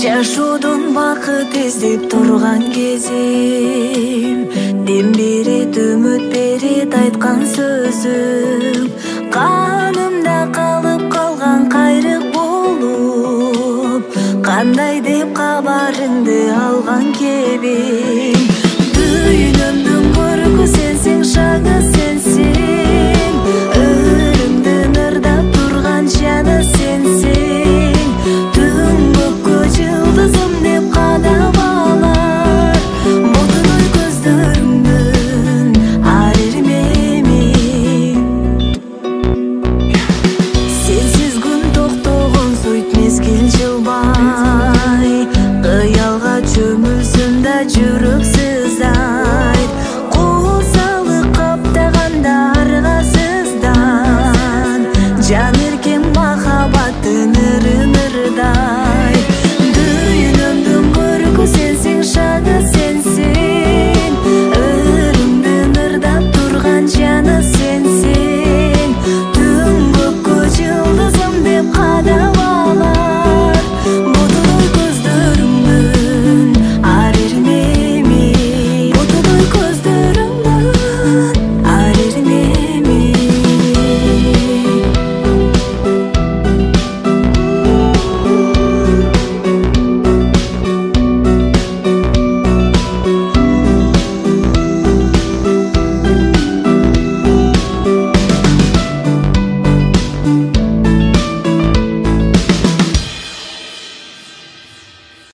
Жашоодон бакыт издеп турган кезим, дем берет, үмүт берет айткан сөзүм. Канымда калып калган кайрык болуп, кандай деп кабарыңды алган кебим. Дүйнөмдүн көркү сенсиң, шаңы сенсиң, өрүмдүн ырдап турган жаны сенсиң. Түн көккө жылдызым деп кадап алар, ботоной көздөрүңдүн ар ирмеми. Сенсиз күн токтогон суйт мезгил жылбай, кыялга чөмүлсөм да жүрөк сыздайт. Куусалык каптаганда аргасыздан жан